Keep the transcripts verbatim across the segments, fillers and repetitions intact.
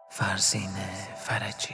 فرزین فرجی.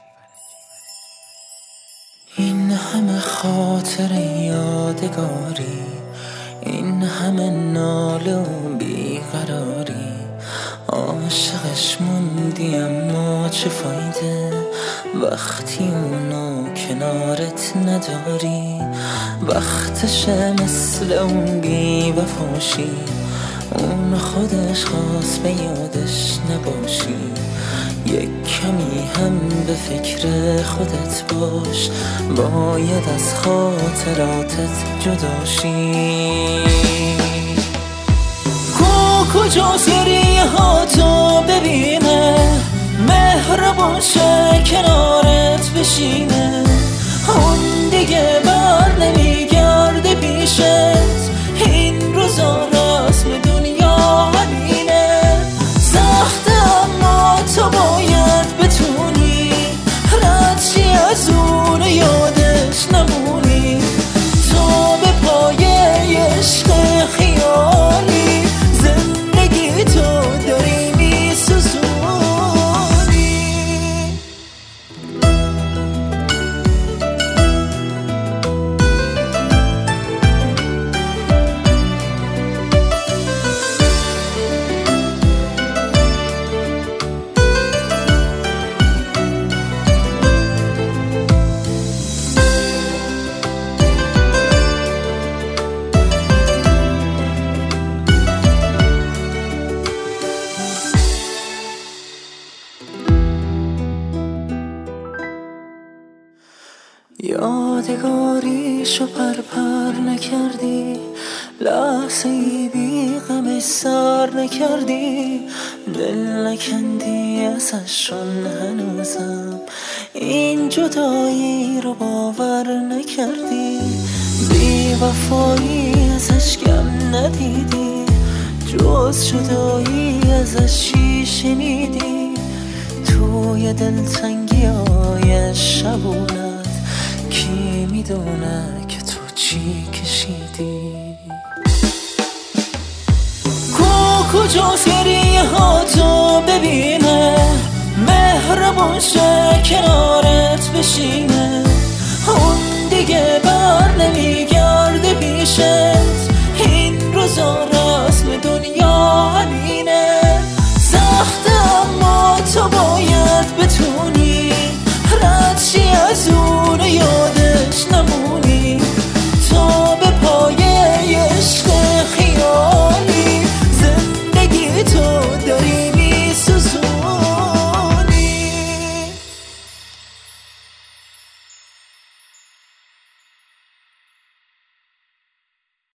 این همه خاطر یادگاری، این همه ناله و بیقراری، عاشقش موندی اما چه فایده وقتی اونو کنارت نداری. وقتشه مثل اون بی وفاشی، اون خودش خواست به یادش نباشی. یک کمی هم به فکر خودت باش، باید از خاطراتت جداشی. کو کجاست گریه ها تو ببینه، مهربون شه کنارت بشینه. اون دیگه بر نمیگرده پیشت، این روزا رسم دنیا همینه. سخته اما تو باید بتونی رد چی از اون یادش نمونی. تو به پایه عشق خیالی زندگی تو داری میسوزونی. یادگاریشو پرپر نکردی، لحظه ای بی غمش سر نکردی. دل نکندی ازشون هنوزم، این جدایی رو باور نکردی. بی وفایی ازش کم ندیدی، جز جدایی ازش چی شنیدی. توی دلتنگی های شبونه کی میدونه که تو چی کشیدی. کو کجاست گریه ها تو ببینه، مهربون شه کنارت بشینه. اون دیگه